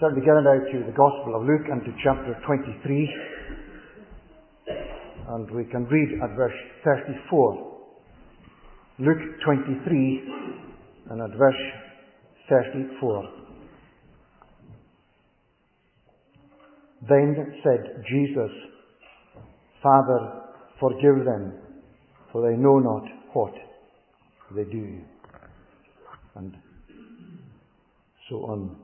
Turn together now to the Gospel of Luke and to chapter 23. And we can read at verse 34. Luke 23 and at verse 34. Then said Jesus, Father, forgive them, for they know not what they do. And so on.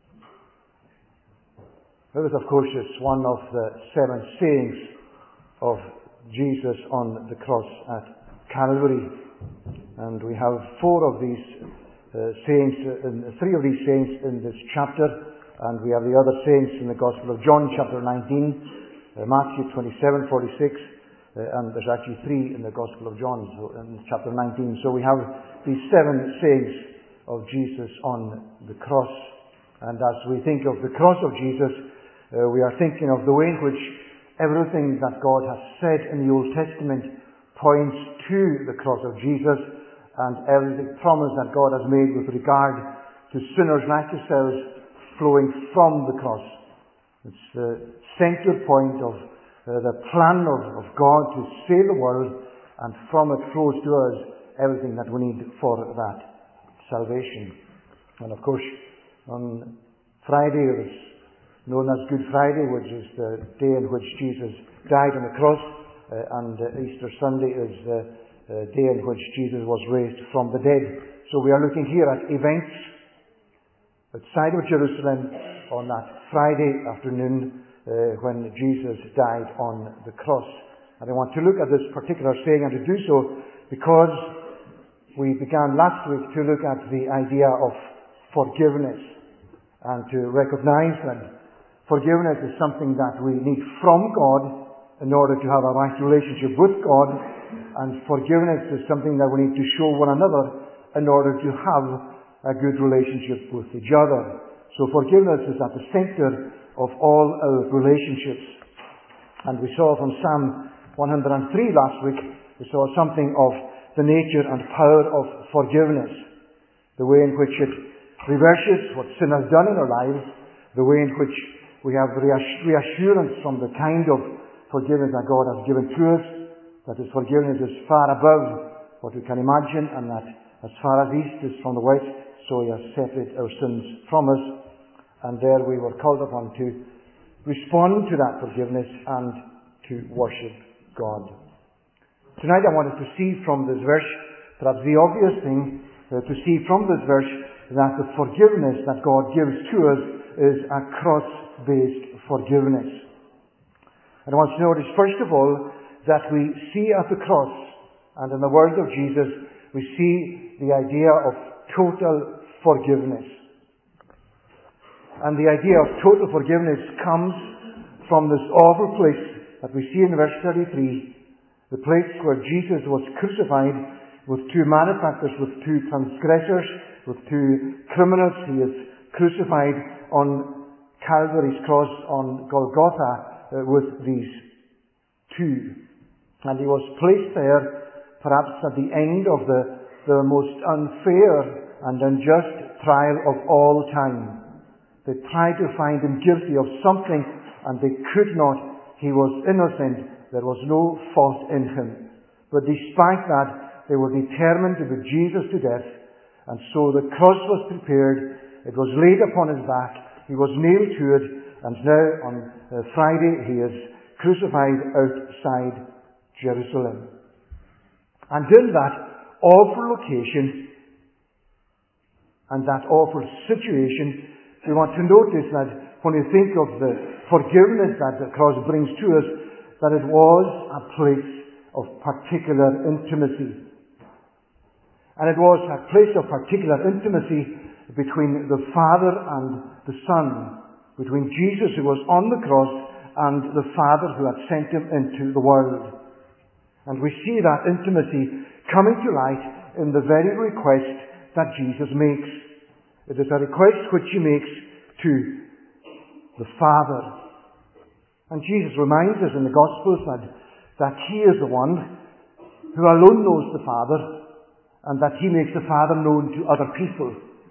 This, of course, is one of the 7 sayings of Jesus on the cross at Calvary. And we have 4 of these sayings, 3 of these sayings in this chapter, and we have the other sayings in the Gospel of John, chapter 19, Matthew 27:46, and there's actually 3 in the Gospel of John, so in chapter 19. So we have these 7 sayings of Jesus on the cross. And as we think of the cross of Jesus, we are thinking of the way in which everything that God has said in the Old Testament points to the cross of Jesus, and every promise that God has made with regard to sinners like yourselves flowing from the cross. It's the central point of the plan of God to save the world, and from it flows to us everything that we need for that salvation. And of course, on Friday, it was known as Good Friday, which is the day in which Jesus died on the cross, and Easter Sunday is the day in which Jesus was raised from the dead. So we are looking here at events outside of Jerusalem on that Friday afternoon when Jesus died on the cross. And I want to look at this particular saying, and to do so because we began last week to look at the idea of forgiveness, and to recognize that forgiveness is something that we need from God in order to have a right relationship with God, and forgiveness is something that we need to show one another in order to have a good relationship with each other. So forgiveness is at the center of all our relationships. And we saw from Psalm 103 last week, we saw something of the nature and power of forgiveness, the way in which it reverses what sin has done in our lives, the way in which we have reassurance from the kind of forgiveness that God has given to us, that His forgiveness is far above what we can imagine, and that as far as east is from the west, so He has separated our sins from us. And there we were called upon to respond to that forgiveness and to worship God. Tonight I wanted to see from this verse, perhaps the obvious thing to see from this verse, that the forgiveness that God gives to us is a cross-based forgiveness. And I want you to notice, first of all, that we see at the cross, and in the words of Jesus, we see the idea of total forgiveness. And the idea of total forgiveness comes from this awful place that we see in verse 33, the place where Jesus was crucified with 2 malefactors, with 2 transgressors, with 2 criminals. He is crucified on Calvary's cross, on Golgotha, with these 2. And He was placed there, perhaps at the end of the most unfair and unjust trial of all time. They tried to find Him guilty of something, and they could not. He was innocent. There was no fault in Him. But despite that, they were determined to put Jesus to death. And so the cross was prepared. It was laid upon His back. He was nailed to it. And now on Friday He is crucified outside Jerusalem. And in that awful location and that awful situation, we want to notice that when we think of the forgiveness that the cross brings to us, that it was a place of particular intimacy. And it was a place of particular intimacy between the Father and the Son, between Jesus who was on the cross and the Father who had sent Him into the world. And we see that intimacy coming to light in the very request that Jesus makes. It is a request which He makes to the Father. And Jesus reminds us in the Gospels that He is the one who alone knows the Father, and that He makes the Father known to other people.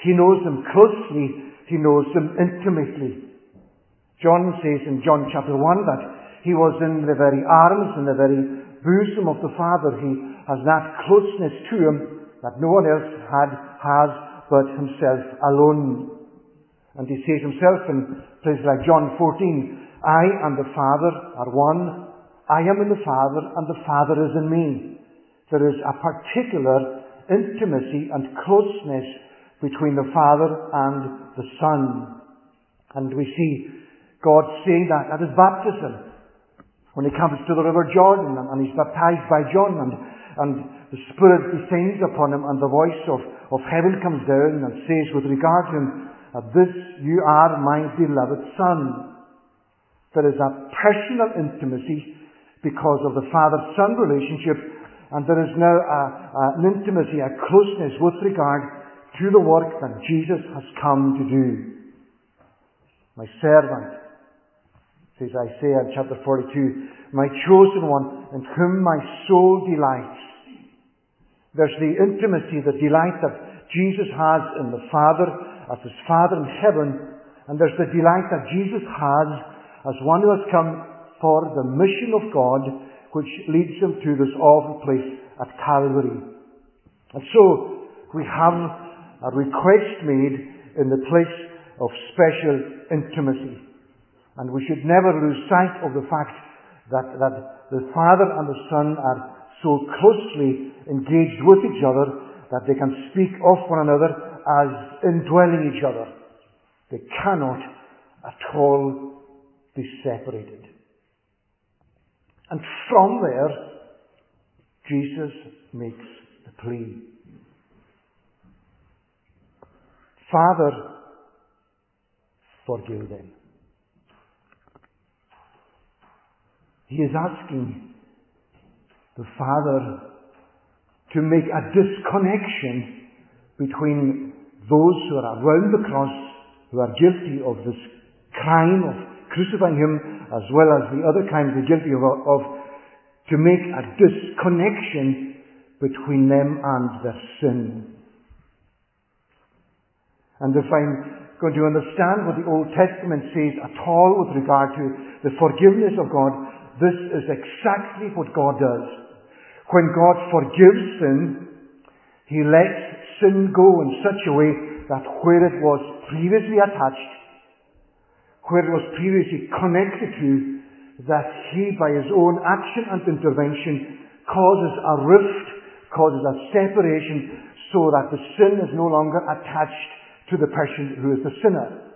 He knows them closely. He knows them intimately. John says in John chapter 1 that he was in the very arms, in the very bosom of the Father. He has that closeness to him that no one else has but himself alone. And he says himself in places like John 14, I and the Father are one. I am in the Father, and the Father is in me. There is a particular intimacy and closeness between the Father and the Son. And we see God saying that at his baptism, when he comes to the river Jordan and he's baptized by John, and the Spirit descends upon him, and the voice of heaven comes down and says with regard to him, this you are my beloved Son. There is a personal intimacy because of the Father-Son relationship, and there is now an intimacy, a closeness with regard to the work that Jesus has come to do. My servant, says Isaiah in chapter 42, my chosen one, in whom my soul delights. There's the intimacy, the delight that Jesus has in the Father, as his Father in heaven, and there's the delight that Jesus has as one who has come for the mission of God, which leads him to this awful place at Calvary. And so, we have a request made in the place of special intimacy. And we should never lose sight of the fact that the Father and the Son are so closely engaged with each other that they can speak of one another as indwelling each other. They cannot at all be separated. And from there, Jesus makes the plea. Father, forgive them. He is asking the Father to make a disconnection between those who are around the cross, who are guilty of this crime of crucifying him, as well as the other crimes they're guilty of, to make a disconnection between them and their sin. And if I'm going to understand what the Old Testament says at all with regard to the forgiveness of God, this is exactly what God does. When God forgives sin, he lets sin go in such a way that where it was previously attached, where it was previously connected to, that he, by his own action and intervention, causes a rift, causes a separation, so that the sin is no longer attached to the person who is the sinner.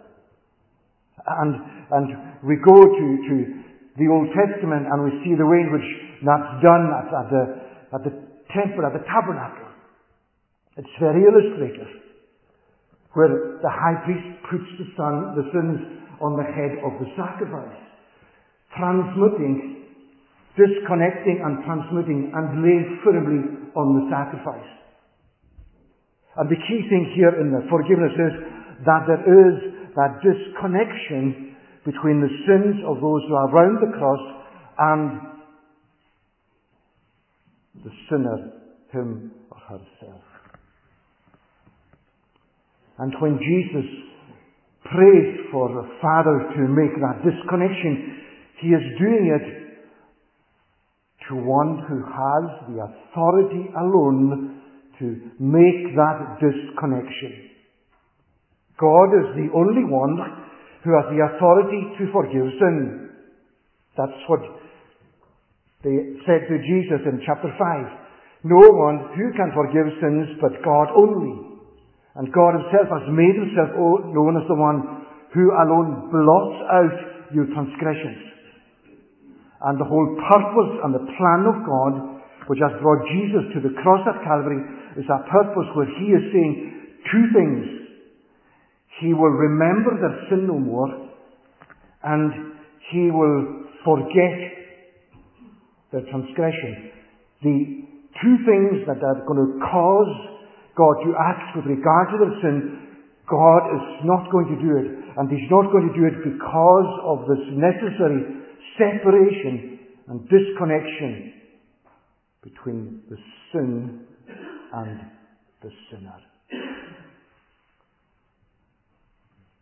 And we go to the Old Testament and we see the way in which that's done at the temple, at the tabernacle. It's very illustrative, where the high priest puts the sins on the head of the sacrifice, disconnecting and transmitting and laying firmly on the sacrifice. And the key thing here in the forgiveness is that there is that disconnection between the sins of those who are around the cross and the sinner, him or herself. And when Jesus prays for the Father to make that disconnection, he is doing it to one who has the authority alone to make that disconnection. God is the only one who has the authority to forgive sin. That's what they said to Jesus in chapter 5. No one who can forgive sins but God only. And God himself has made himself known as the one who alone blots out your transgressions. And the whole purpose and the plan of God, which has brought Jesus to the cross at Calvary, is a purpose where he is saying two things. He will remember their sin no more, and he will forget their transgression. The two things that are going to cause God to act with regard to their sin, God is not going to do it. And he's not going to do it because of this necessary separation and disconnection between the sin and the sinner.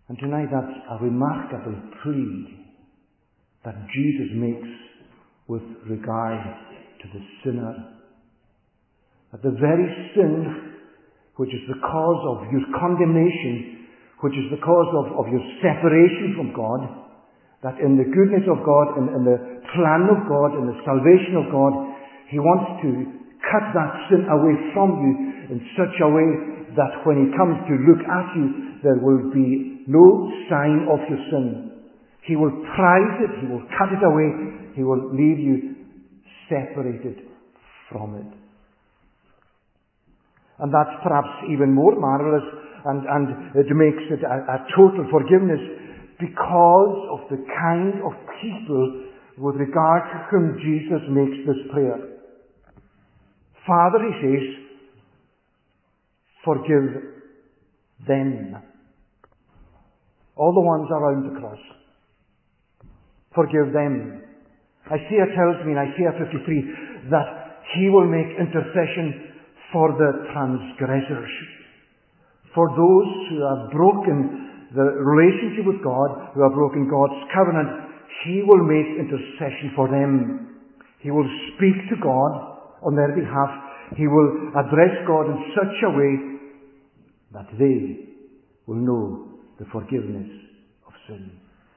And tonight that's a remarkable plea that Jesus makes with regard to the sinner. That the very sin which is the cause of your condemnation, which is the cause of your separation from God, that in the goodness of God, in the plan of God, in the salvation of God, He wants to cut that sin away from you in such a way that when He comes to look at you, there will be no sign of your sin. He will prize it, He will cut it away, He will leave you separated from it. And that's perhaps even more marvelous, and it makes it a total forgiveness because of the kind of people with regard to whom Jesus makes this prayer. Father, He says, forgive them. All the ones around the cross. Forgive them. Isaiah tells me in Isaiah 53 that He will make intercession for the transgressors, for those who have broken the relationship with God, who have broken God's covenant. He will make intercession for them. He will speak to God on their behalf. He will address God in such a way that they will know the forgiveness of sin.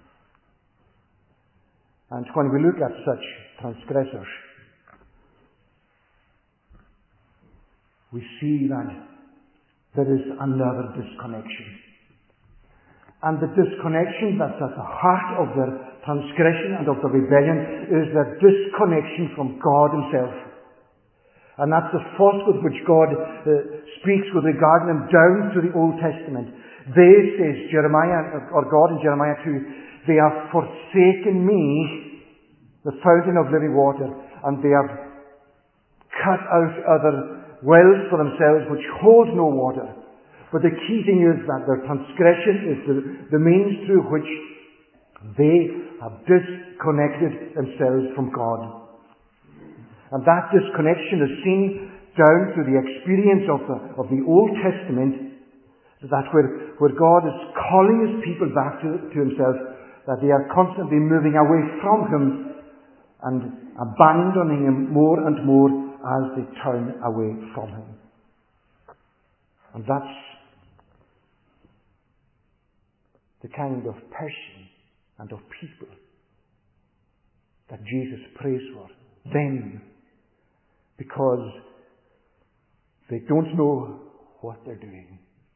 And when we look at such transgressors, we see that there is another disconnection. And the disconnection that's at the heart of their transgression and of the rebellion is their disconnection from God Himself. And that's the force with which God speaks with regard to them down through the Old Testament. They, says Jeremiah, or God in Jeremiah 2, they have forsaken me, the fountain of living water, and they have cut out other wells for themselves which hold no water. But the key thing is that their transgression is the means through which they have disconnected themselves from God. And that disconnection is seen down through the experience of the Old Testament, that where God is calling His people back to Himself, that they are constantly moving away from Him and abandoning Him more and more as they turn away from Him. And that's the kind of person and of people that Jesus prays for. Them. Because they don't know what they're doing.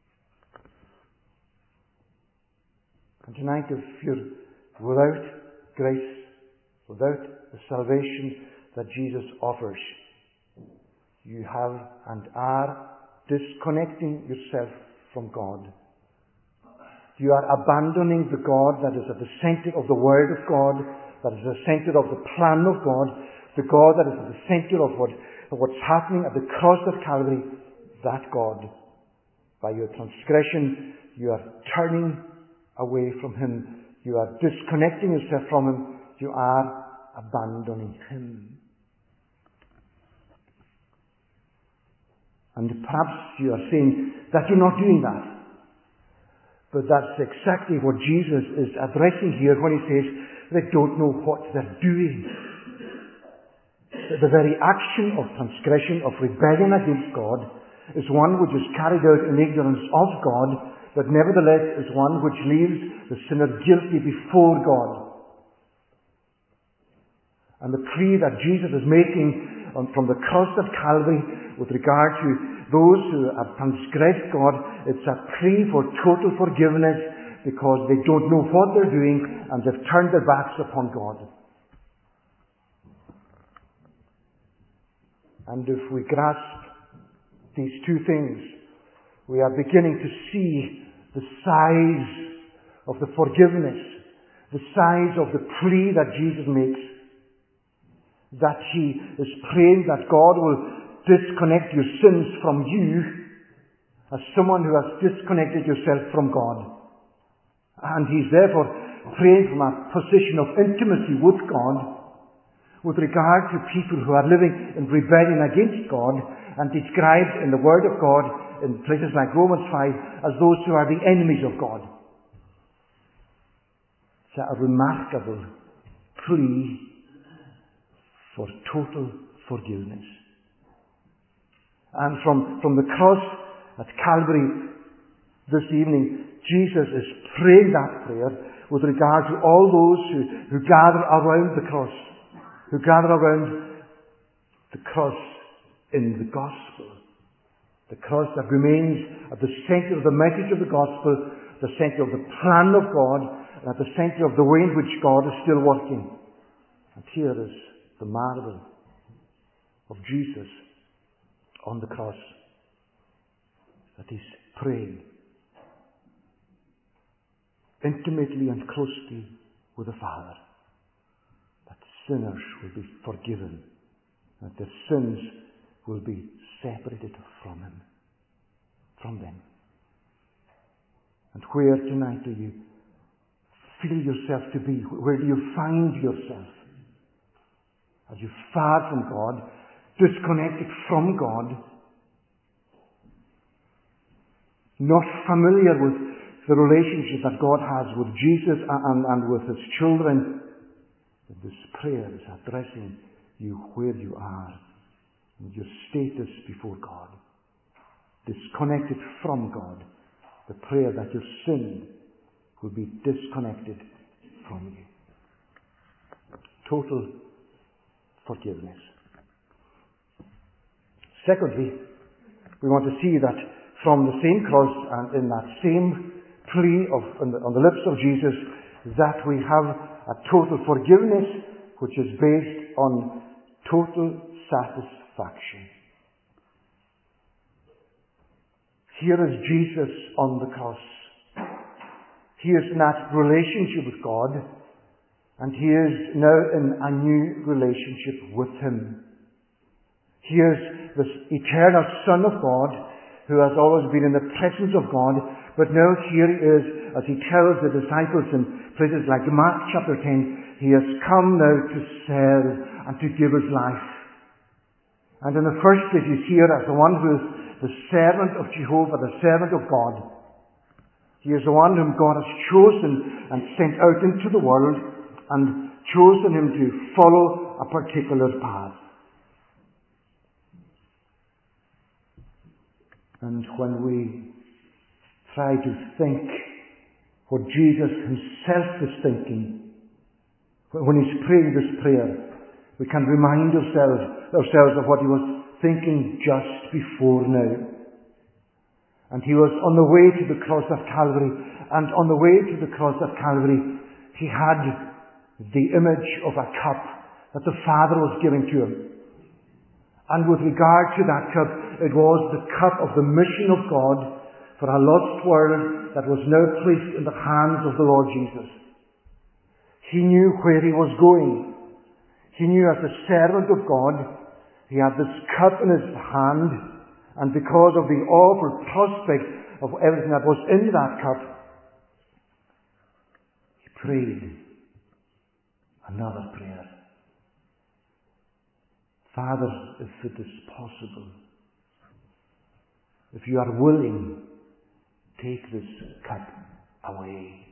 And tonight, if you're without grace, without the salvation that Jesus offers, you have and are disconnecting yourself from God. You are abandoning the God that is at the center of the Word of God, that is at the center of the plan of God, the God that is at the center of what's happening at the cross of Calvary, that God. By your transgression, you are turning away from Him. You are disconnecting yourself from Him. You are abandoning Him. And perhaps you are saying that you're not doing that. But that's exactly what Jesus is addressing here when He says they don't know what they're doing. The very action of transgression, of rebellion against God, is one which is carried out in ignorance of God, but nevertheless is one which leaves the sinner guilty before God. And the plea that Jesus is making from the cross of Calvary with regard to those who have transgressed God, it's a plea for total forgiveness because they don't know what they're doing and they've turned their backs upon God. And if we grasp these two things, we are beginning to see the size of the forgiveness, the size of the plea that Jesus makes. That He is praying that God will disconnect your sins from you as someone who has disconnected yourself from God. And He's therefore praying from a position of intimacy with God with regard to people who are living in rebellion against God and described in the Word of God in places like Romans 5 as those who are the enemies of God. a remarkable plea for total forgiveness. And from the cross at Calvary this evening, Jesus is praying that prayer with regard to all those who gather around the cross, who gather around the cross in the gospel. The cross that remains at the center of the message of the gospel, the center of the plan of God, and at the center of the way in which God is still working. And here is the marvel of Jesus on the cross, that He's praying intimately and closely with the Father, that sinners will be forgiven, that their sins will be separated from Him, from them. And where tonight do you feel yourself to be? Where do you find yourself? Are you far from God, disconnected from God, not familiar with the relationship that God has with Jesus and with His children? This prayer is addressing you where you are, and your status before God. Disconnected from God. The prayer that your sin will be disconnected from you. Total forgiveness. Secondly, we want to see that from the same cross and in that same plea on the lips of Jesus, that we have a total forgiveness which is based on total satisfaction. Here is Jesus on the cross. He is in that relationship with God, and He is now in a new relationship with Him. He is this eternal Son of God who has always been in the presence of God, but now here He is, as He tells the disciples in places like Mark chapter 10, He has come now to serve and to give His life. And in the first place He's here as the one who is the servant of Jehovah, the servant of God. He is the one whom God has chosen and sent out into the world and chosen him to follow a particular path. And when we try to think what Jesus Himself is thinking, when He's praying this prayer, we can remind ourselves of what He was thinking just before now. And He was on the way to the cross of Calvary, and on the way to the cross of Calvary, He had the image of a cup that the Father was giving to Him. And with regard to that cup, it was the cup of the mission of God for a lost world that was now placed in the hands of the Lord Jesus. He knew where He was going. He knew as a servant of God, He had this cup in His hand, and because of the awful prospect of everything that was in that cup, He prayed another prayer. Father, if it is possible, if You are willing, take this cup away.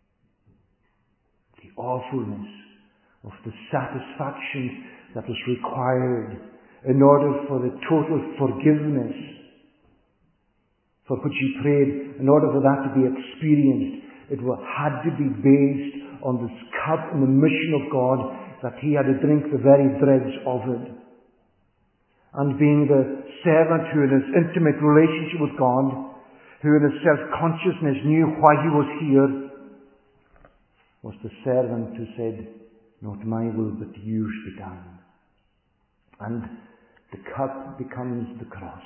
The awfulness of the satisfaction that was required in order for the total forgiveness for which He prayed, in order for that to be experienced, it had to be based on this cup and the mission of God, that He had to drink the very dregs of it. And being the servant who in his intimate relationship with God, who in his self-consciousness knew why he was here, was the servant who said, "Not my will, but Yours be done." And the cup becomes the cross.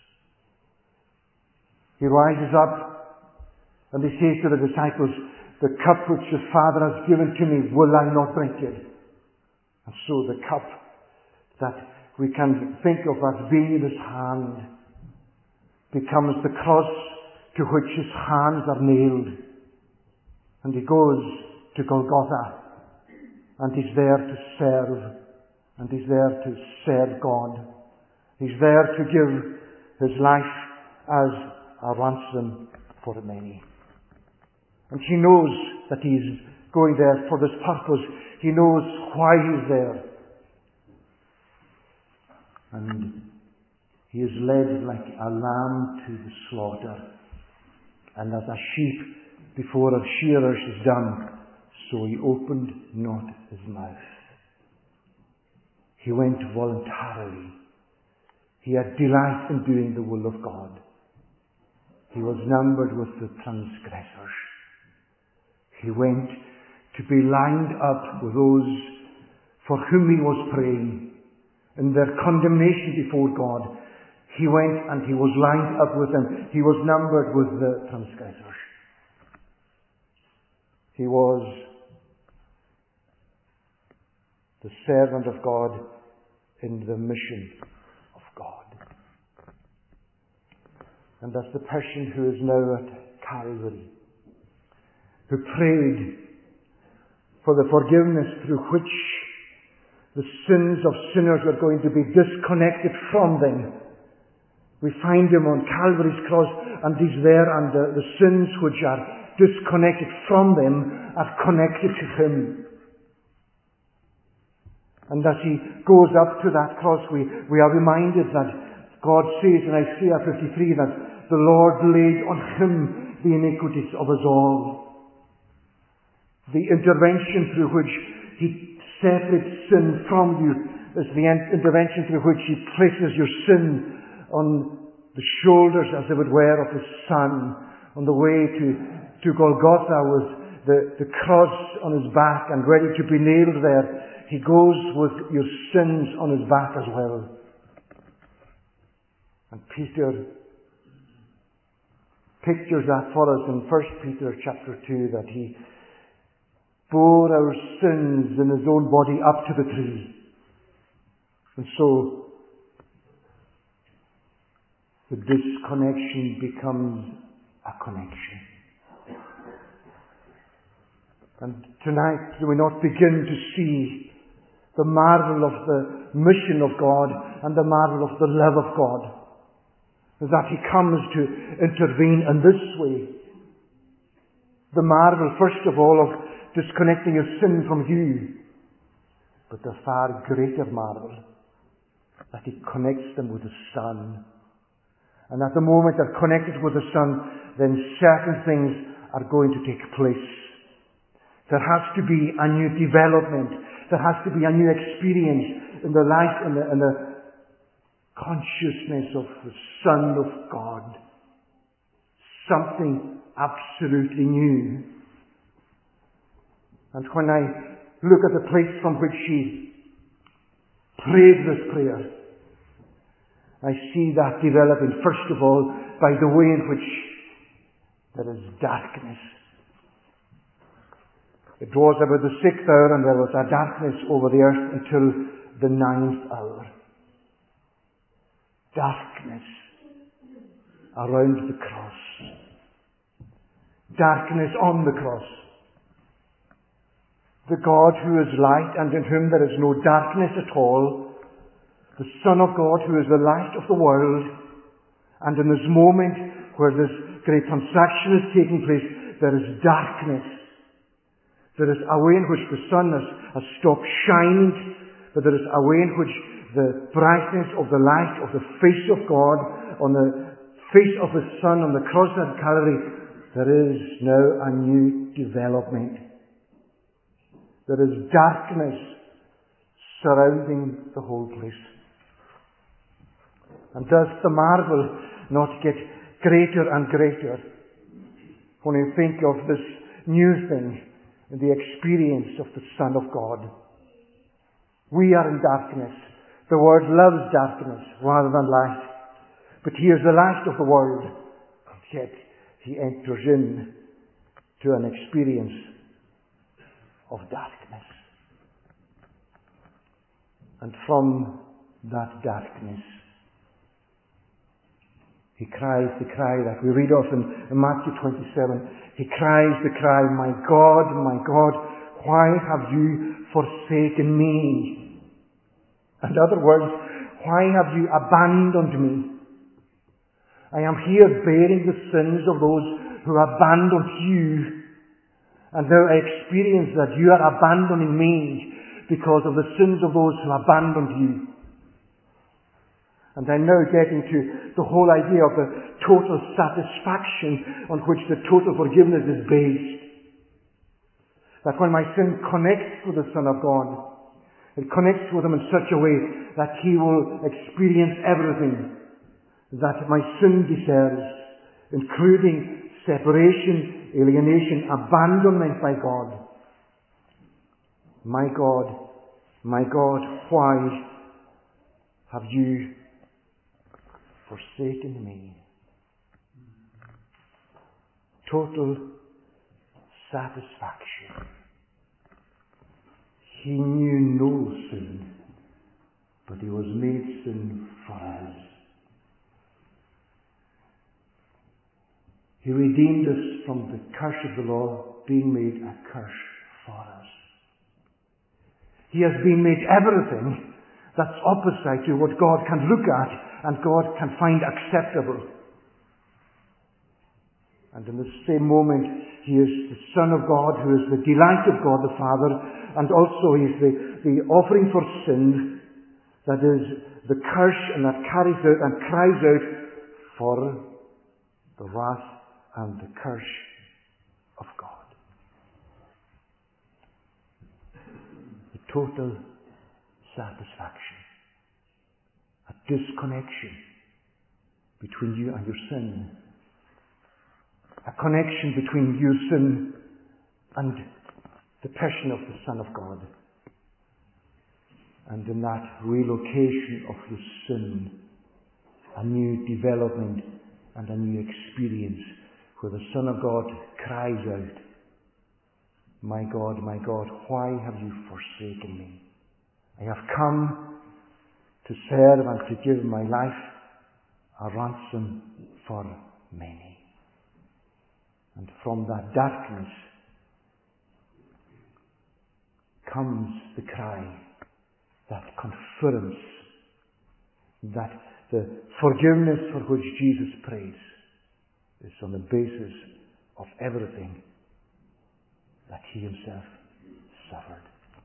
He rises up and He says to the disciples, "The cup which the Father has given to me, will I not drink it?" And so the cup that we can think of as being in His hand becomes the cross to which His hands are nailed. And He goes to Golgotha, and He's there to serve, and He's there to serve God. He's there to give His life as a ransom for many. And He knows that He is going there for this purpose. He knows why He's there. And He is led like a lamb to the slaughter. And as a sheep before her shearers is dumb, so He opened not His mouth. He went voluntarily. He had delight in doing the will of God. He was numbered with the transgressors. He went to be lined up with those for whom He was praying. In their condemnation before God, He went and He was lined up with them. He was numbered with the transgressors. He was the servant of God in the mission of God. And that's the person who is now at Calvary, who prayed for the forgiveness through which the sins of sinners were going to be disconnected from them. We find Him on Calvary's cross, and He's there, and the sins which are disconnected from them are connected to Him. And as He goes up to that cross, we are reminded that God says in Isaiah 53 that the Lord laid on Him the iniquities of us all. The intervention through which He separates sin from you is the intervention through which He places your sin on the shoulders, as they would wear, of His Son, on the way to Golgotha with the cross on His back and ready to be nailed there. He goes with your sins on His back as well. And Peter pictures that for us in 1 Peter chapter 2, that He bore our sins in His own body up to the tree. And so the disconnection becomes a connection. And tonight, do we not begin to see the marvel of the mission of God and the marvel of the love of God? That He comes to intervene in this way. The marvel, first of all, of disconnecting your sin from you. But the far greater marvel, that He connects them with the Son. And at the moment they're connected with the Son, then certain things are going to take place. There has to be a new development. There has to be a new experience in the life, in the consciousness of the Son of God. Something absolutely new. And when I look at the place from which He prayed this prayer, I see that developing, first of all, by the way in which there is darkness. It was about the 6th hour, and there was a darkness over the earth until the 9th hour. Darkness around the cross. Darkness on the cross. The God who is light and in whom there is no darkness at all, the Son of God who is the light of the world, and in this moment where this great transaction is taking place, there is darkness. There is a way in which the sun has stopped shining, but there is a way in which the brightness of the light of the face of God on the face of the Son on the cross at Calvary, there is now a new development. There is darkness surrounding the whole place. And does the marvel not get greater and greater when you think of this new thing in the experience of the Son of God? We are in darkness. The world loves darkness rather than light. But He is the light of the world. And yet He enters in to an experience of darkness. And from that darkness, He cries the cry that we read of in Matthew 27. He cries the cry, my God, why have you forsaken me? In other words, why have you abandoned me? I am here bearing the sins of those who abandoned you. And now I experience that you are abandoning me because of the sins of those who abandoned you. And I'm now getting to the whole idea of the total satisfaction on which the total forgiveness is based. That when my sin connects with the Son of God, it connects with Him in such a way that He will experience everything that my sin deserves, including separation, alienation, abandonment by God. My God, why have you forsaken me? Total satisfaction. He knew no sin, but He was made sin for us. He redeemed us from the curse of the law, being made a curse for us. He has been made everything that's opposite to what God can look at and God can find acceptable. And in the same moment, He is the Son of God, who is the delight of God the Father, and also He is the offering for sin, that is the curse, and that carries out and cries out for the wrath and the curse of God. The total satisfaction. A disconnection between you and your sin. A connection between your sin and the passion of the Son of God. And in that relocation of your sin, a new development and a new experience where the Son of God cries out, my God, why have you forsaken me? I have come to serve and to give my life a ransom for many. And from that darkness comes the cry that confirms that the forgiveness for which Jesus prays is on the basis of everything that He Himself suffered.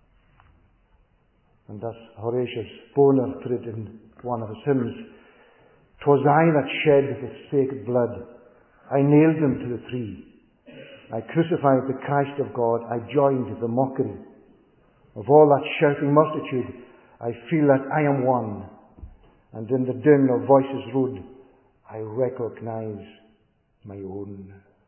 And thus Horatius Bonar put it in one of his hymns, "'Twas I that shed the sacred blood, I nailed Him to the tree. I crucified the Christ of God, I joined the mockery. Of all that shouting multitude, I feel that I am one, and in the din of voices rude, I recognize my own."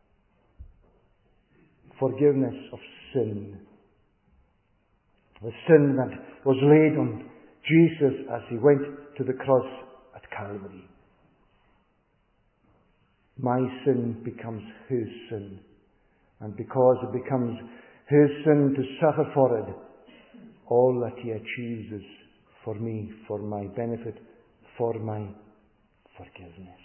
Forgiveness of sin. The sin that was laid on Jesus as He went to the cross at Calvary. My sin becomes His sin. And because it becomes His sin to suffer for it, all that He achieves is for me, for my benefit, for my forgiveness.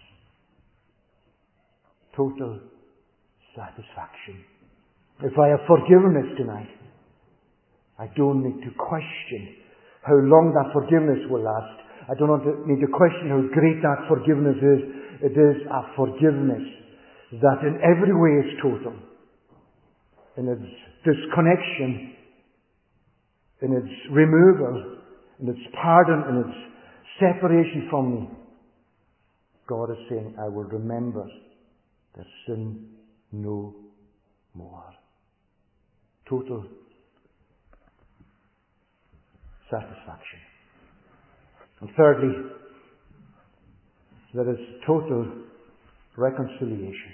Total satisfaction. If I have forgiveness tonight, I don't need to question how long that forgiveness will last. I don't need to question how great that forgiveness is. It is a forgiveness that in every way is total. In its disconnection, in its removal, in its pardon, in its separation from me. God is saying, I will remember their sin no more. Total satisfaction. And thirdly, there is total reconciliation.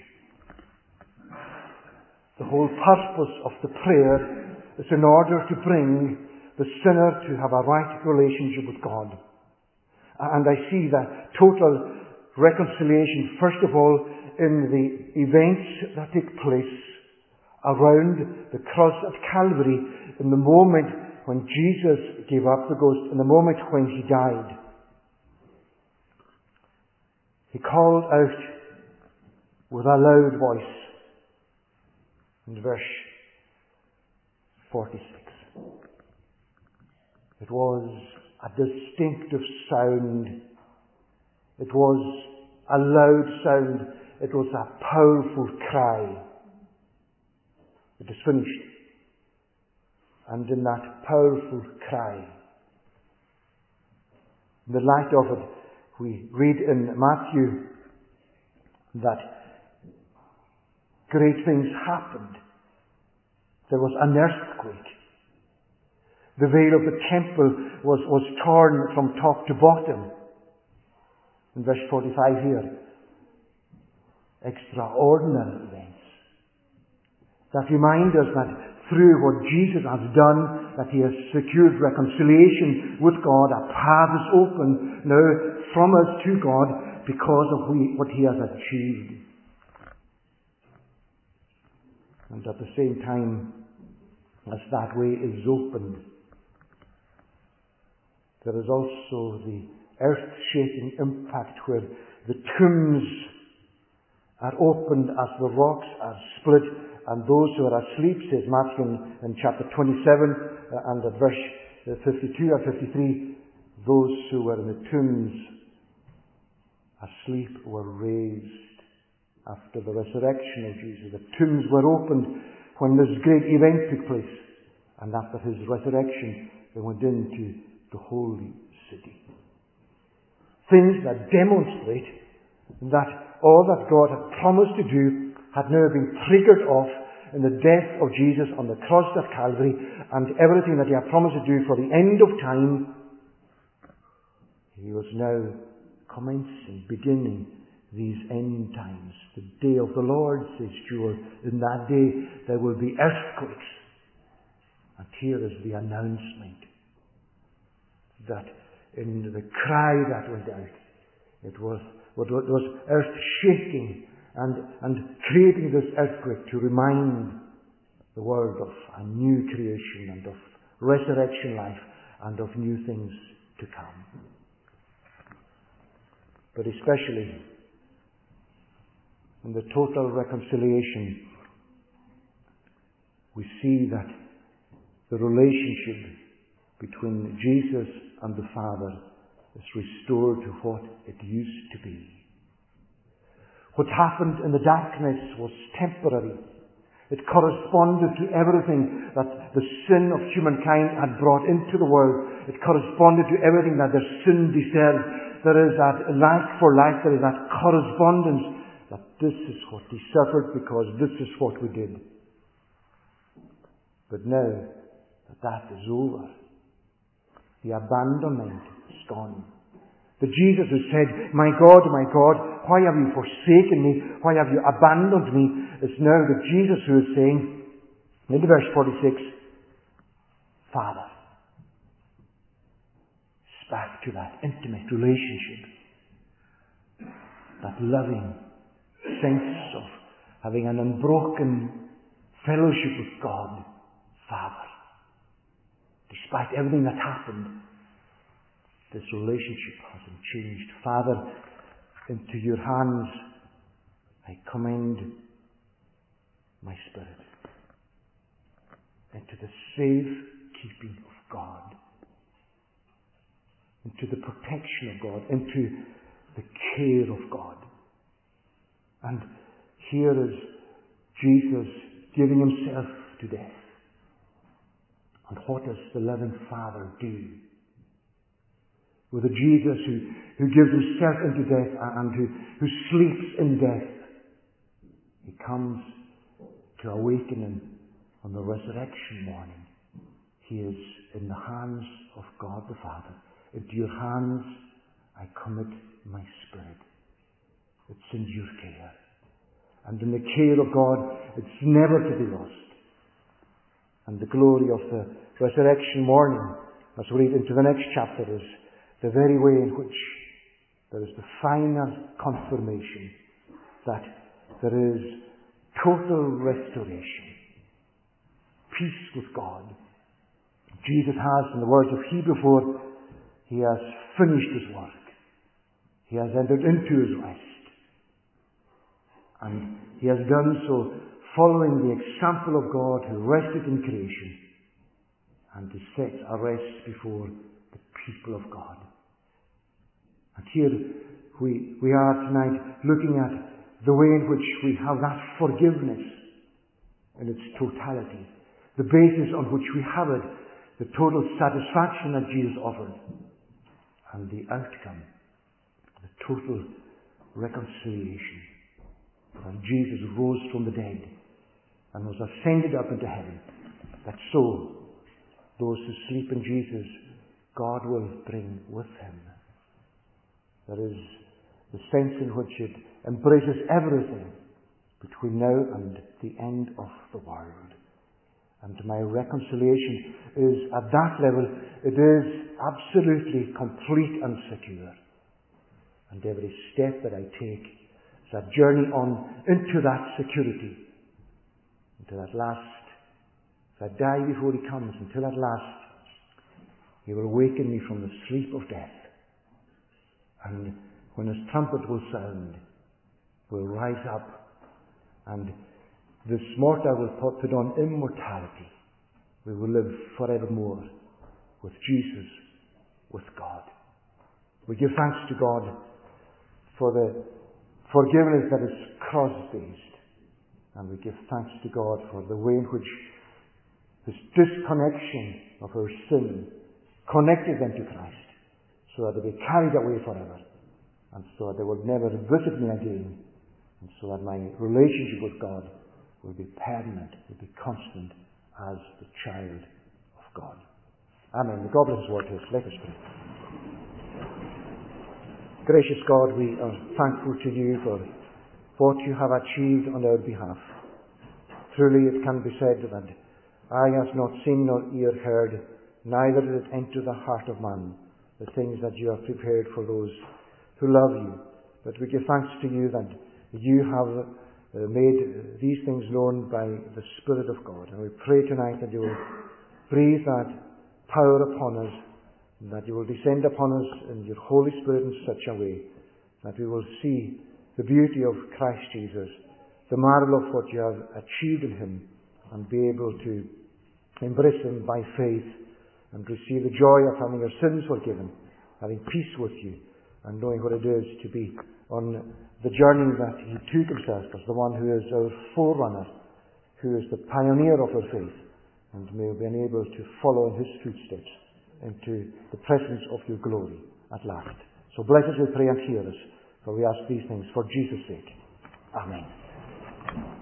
The whole purpose of the prayer is in order to bring the sinner to have a right relationship with God. And I see that total reconciliation, first of all, in the events that take place around the cross at Calvary, in the moment when Jesus gave up the ghost, in the moment when He died. He called out with a loud voice in verse 46. It was a distinctive sound. It was a loud sound. It was a powerful cry. It is finished. And in that powerful cry, in the light of it, we read in Matthew that great things happened. There was an earthquake. The veil of the temple was torn from top to bottom. In verse 45 here, extraordinary events that remind us that through what Jesus has done, that He has secured reconciliation with God, a path is open now from us to God because of what He has achieved. And at the same time as that way is opened, there is also the earth-shaking impact where the tombs are opened as the rocks are split, and those who are asleep, says Matthew in chapter 27 and at verse 52 and 53, those who were in the tombs asleep were raised after the resurrection of Jesus. The tombs were opened when this great event took place, and after His resurrection they went into the holy city. Things that demonstrate that all that God had promised to do had now been triggered off in the death of Jesus on the cross at Calvary, and everything that He had promised to do for the end of time, He was now beginning these end times. The day of the Lord, says Joel, in that day there will be earthquakes. And here is the announcement that in the cry that went out, it was earth-shaking and creating this earthquake to remind the world of a new creation and of resurrection life and of new things to come. But especially in the total reconciliation, we see that the relationship between Jesus and the Father is restored to what it used to be. What happened in the darkness was temporary. It corresponded to everything that the sin of humankind had brought into the world. It corresponded to everything that their sin deserved. There is that like for like, there is that correspondence that this is what He suffered because this is what we did. But now that is over, the abandonment is gone. The Jesus who said, my God, why have you forsaken me? Why have you abandoned me? Is now the Jesus who is saying, in verse 46, Father. It's back to that intimate relationship, that loving sense of having an unbroken fellowship with God, Father. Despite everything that happened, this relationship hasn't changed. Father, into your hands I commend my spirit. Into the safe keeping of God. Into the protection of God. Into the care of God. And here is Jesus giving Himself to death. And what does the loving Father do? With a Jesus who gives Himself into death and who sleeps in death, He comes to awakening on the resurrection morning. He is in the hands of God the Father. Into your hands I commit my spirit. It's in your care. And in the care of God, it's never to be lost. And the glory of the resurrection morning, as we read into the next chapter, is the very way in which there is the final confirmation that there is total restoration, peace with God. Jesus has, in the words of Hebrew 4, He has finished His work. He has entered into His rest. And He has done so following the example of God who rested in creation and to set a rest before the people of God. And here we are tonight looking at the way in which we have that forgiveness in its totality, the basis on which we have it, the total satisfaction that Jesus offered, and the outcome, the total reconciliation. And Jesus rose from the dead and was ascended up into heaven, that so those who sleep in Jesus, God will bring with him. That is the sense in which it embraces everything between now and the end of the world. And my reconciliation is at that level, it is absolutely complete and secure. And every step that I take is a journey on into that security, into that last. If I die before he comes, until at last he will awaken me from the sleep of death. And when his trumpet will sound, we'll rise up, and this mortal will put on immortality. We will live forevermore with Jesus, with God. We give thanks to God for the forgiveness that is cross-based. And we give thanks to God for the way in which this disconnection of our sin connected them to Christ, so that they be carried away forever, and so that they will never visit me again, and so that my relationship with God will be permanent, will be constant as the child of God. Amen. May God bless his word to us. Let us pray. Gracious God, we are thankful to you for what you have achieved on our behalf. Truly it can be said that eye has not seen nor ear heard, neither did it enter the heart of man, the things that you have prepared for those who love you. But we give thanks to you that you have made these things known by the Spirit of God. And we pray tonight that you will breathe that power upon us, and that you will descend upon us in your Holy Spirit in such a way that we will see the beauty of Christ Jesus, the marvel of what you have achieved in him, and be able to embrace him by faith and receive the joy of having your sins forgiven, having peace with you, and knowing what it is to be on the journey that he took himself as the one who is our forerunner, who is the pioneer of our faith, and may we be able to follow in his footsteps into the presence of your glory at last. So bless us, we pray, and hear us, for we ask these things for Jesus' sake. Amen.